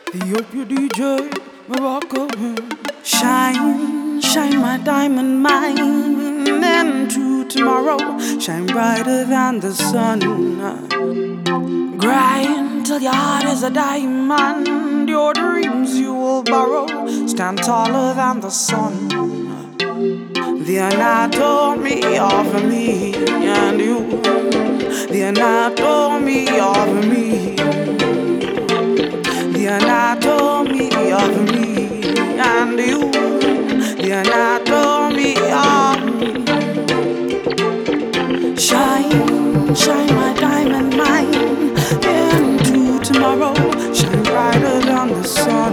Ethiopia DJ, Morocco. Shine, shine my diamond mine into tomorrow. Shine brighter than the sun. Grind till your heart is a diamond. Your dreams you will borrow. Stand taller than the sun. The anatomy of me and you. The anatomy of me. The anatomy of me and you. The anatomy of me. Shine, shine my diamond mine into tomorrow. Shine brighter than the sun.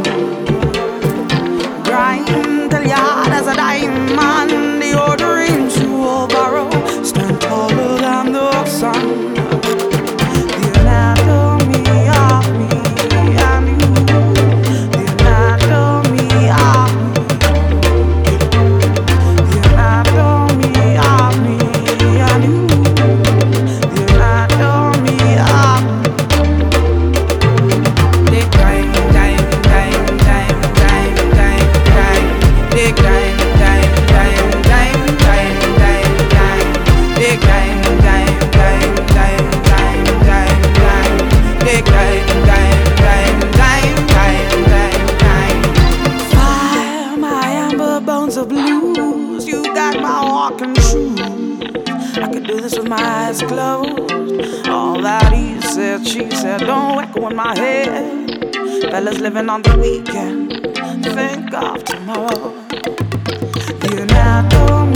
Grind till your heart as a diamond. Your dreams you will borrow. Stand taller than the sun. The anatomy of me and you. The anatomy of me. The anatomy of me and you. The anatomy of me. They grind, grind, grind, grind, grind, grind, grind. They grind, grind, grind, grind, grind, grind, grind. They grind, grind, grind, grind, grind, grind, grind. They grind, grind, grind, grind, grind, grind, grind. Fire my amber bones of blues. You got my walking shoes. I could do this with my eyes closed. All that he said, she said, don't echo in my head. Fellas living on the weekend, think of tomorrow. The anatomy